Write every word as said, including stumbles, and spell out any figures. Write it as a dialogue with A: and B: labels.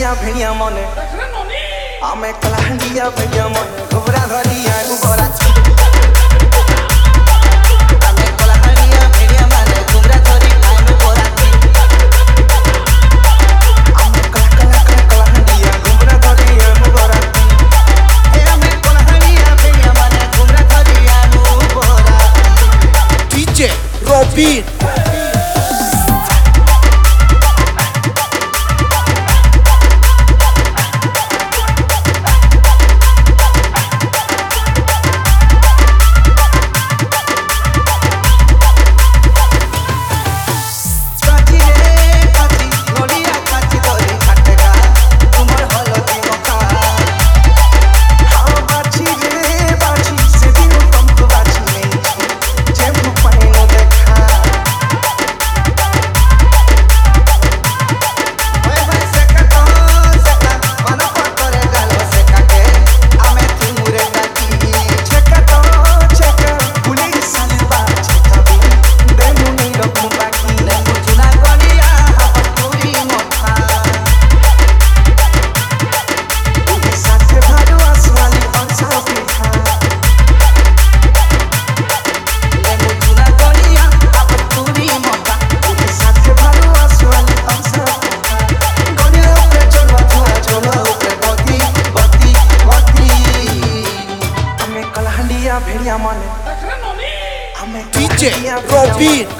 A: कलहंडिया भेड़िया मने आमे कलहंडिया भेड़िया मने घुबरा धरिया गुबरा आमे कलहंडिया भेड़िया मने घुबरा धरी आए गुबरा आमे कला कला कला कलहंडिया घुबरा धरिया गुबरा ए आमे कलहंडिया भेड़िया मने घुबरा धरिया गुबरा
B: डीजे रॉबिन भेड़िया मने डीजे रॉबिन